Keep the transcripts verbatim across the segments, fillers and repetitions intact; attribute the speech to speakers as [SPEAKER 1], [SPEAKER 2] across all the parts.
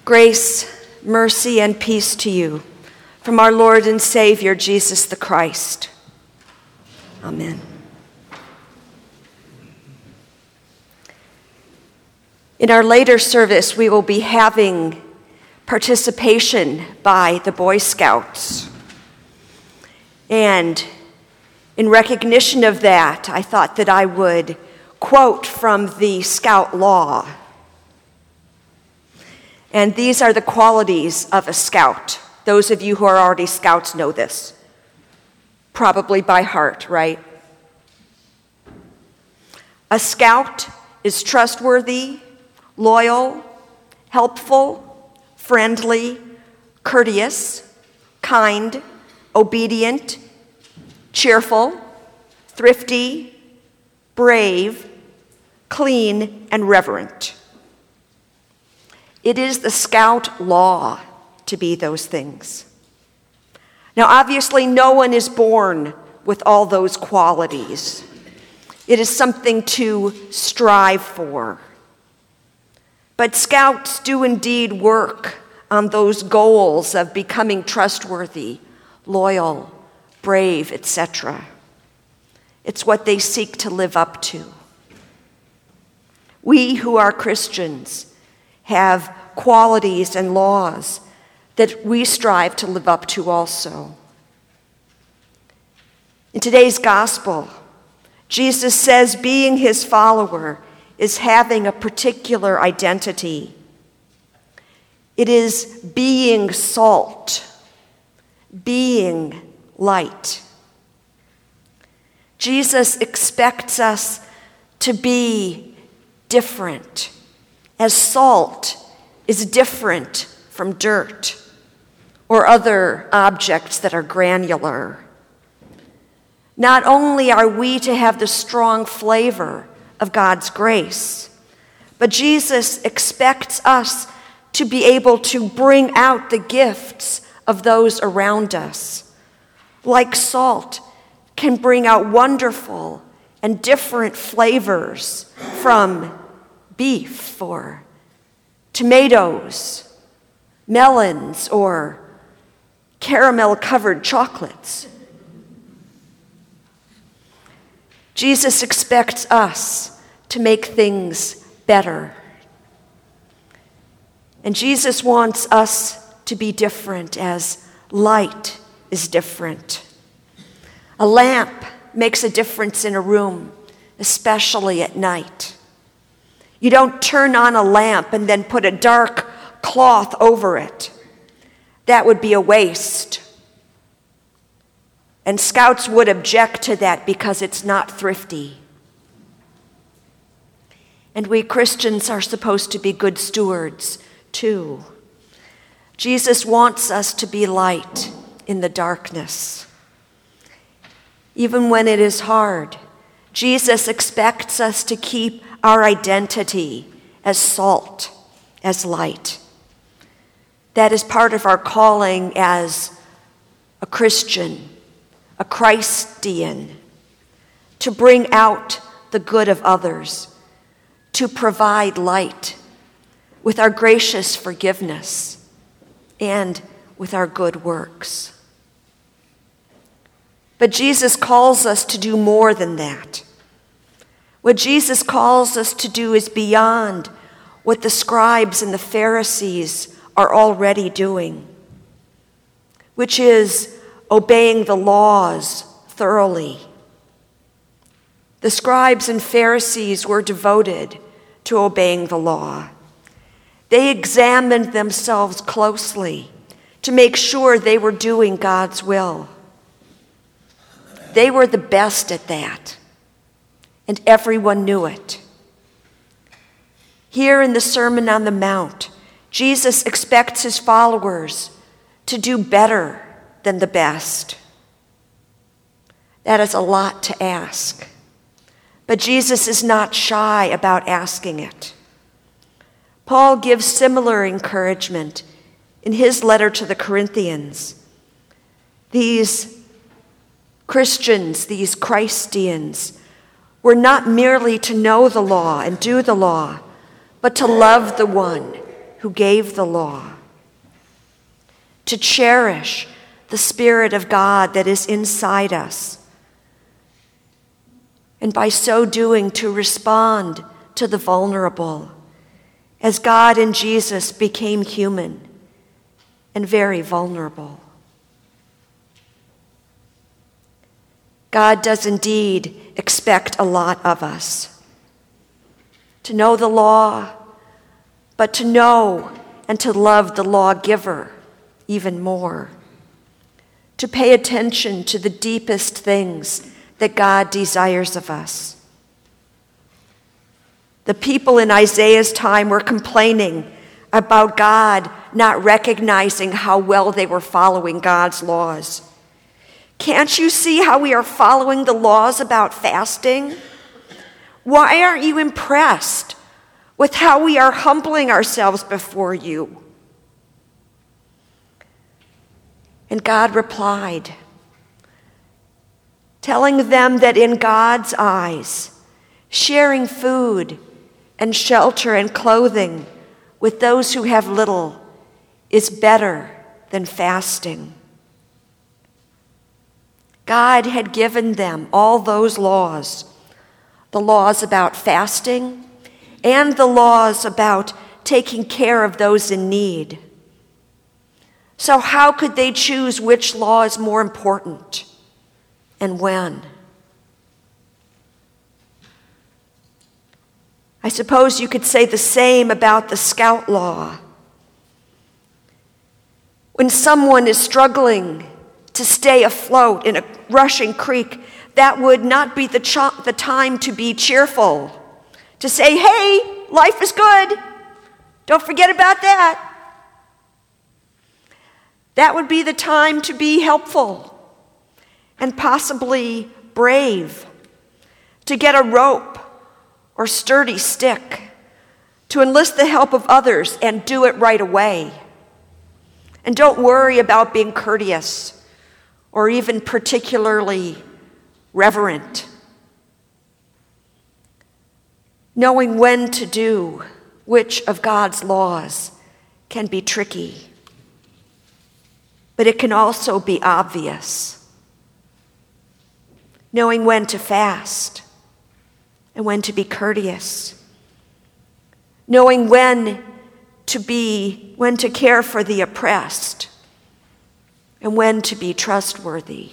[SPEAKER 1] Grace, mercy, and peace to you from our Lord and Savior, Jesus the Christ. Amen. In our later service, we will be having participation by the Boy Scouts. And in recognition of that, I thought that I would quote from the Scout Law. And these are the qualities of a scout. Those of you who are already scouts know this, probably by heart, right? A scout is trustworthy, loyal, helpful, friendly, courteous, kind, obedient, cheerful, thrifty, brave, clean, and reverent. It is the Scout law to be those things. Now, obviously, no one is born with all those qualities. It is something to strive for. But Scouts do indeed work on those goals of becoming trustworthy, loyal, brave, et cetera. It's what they seek to live up to. We who are Christians have qualities and laws that we strive to live up to also. In today's gospel, Jesus says being his follower is having a particular identity. It is being salt, being light. Jesus expects us to be different, as salt is different from dirt or other objects that are granular. Not only are we to have the strong flavor of God's grace, but Jesus expects us to be able to bring out the gifts of those around us. Like salt can bring out wonderful and different flavors from beef or tomatoes, melons, or caramel-covered chocolates. Jesus expects us to make things better. And Jesus wants us to be different as light is different. A lamp makes a difference in a room, especially at night. You don't turn on a lamp and then put a dark cloth over it. That would be a waste. And Scouts would object to that because it's not thrifty. And we Christians are supposed to be good stewards too. Jesus wants us to be light in the darkness. Even when it is hard, Jesus expects us to keep our identity as salt, as light. That is part of our calling as a Christian, a Christian, to bring out the good of others, to provide light with our gracious forgiveness and with our good works. But Jesus calls us to do more than that. What Jesus calls us to do is beyond what the scribes and the Pharisees are already doing, which is obeying the laws thoroughly. The scribes and Pharisees were devoted to obeying the law. They examined themselves closely to make sure they were doing God's will. They were the best at that, and everyone knew it. Here in the Sermon on the Mount, Jesus expects his followers to do better than the best. That is a lot to ask, but Jesus is not shy about asking it. Paul gives similar encouragement in his letter to the Corinthians. These Christians, these Christians, were not merely to know the law and do the law, but to love the one who gave the law, to cherish the Spirit of God that is inside us, and by so doing to respond to the vulnerable as God in Jesus became human and very vulnerable. God does indeed expect a lot of us. To know the law, but to know and to love the lawgiver even more. To pay attention to the deepest things that God desires of us. The people in Isaiah's time were complaining about God not recognizing how well they were following God's laws. Can't you see how we are following the laws about fasting? Why aren't you impressed with how we are humbling ourselves before you? And God replied, telling them that in God's eyes, sharing food and shelter and clothing with those who have little is better than fasting. God had given them all those laws, the laws about fasting and the laws about taking care of those in need. So how could they choose which law is more important and when? I suppose you could say the same about the Scout Law. When someone is struggling to stay afloat in a rushing creek, that would not be the, ch- the time to be cheerful, to say, hey, life is good. Don't forget about that. That would be the time to be helpful and possibly brave, to get a rope or sturdy stick, to enlist the help of others and do it right away. And don't worry about being courteous or even particularly reverent. Knowing when to do which of God's laws can be tricky, but it can also be obvious. Knowing when to fast and when to be courteous. Knowing when to be, when to care for the oppressed and when to be trustworthy.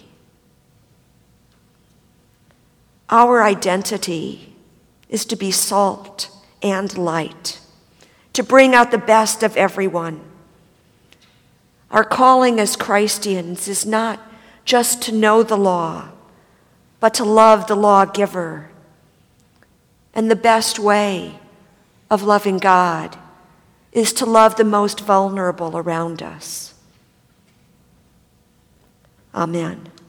[SPEAKER 1] Our identity is to be salt and light, to bring out the best of everyone. Our calling as Christians is not just to know the law, but to love the lawgiver. And the best way of loving God is to love the most vulnerable around us. Amen.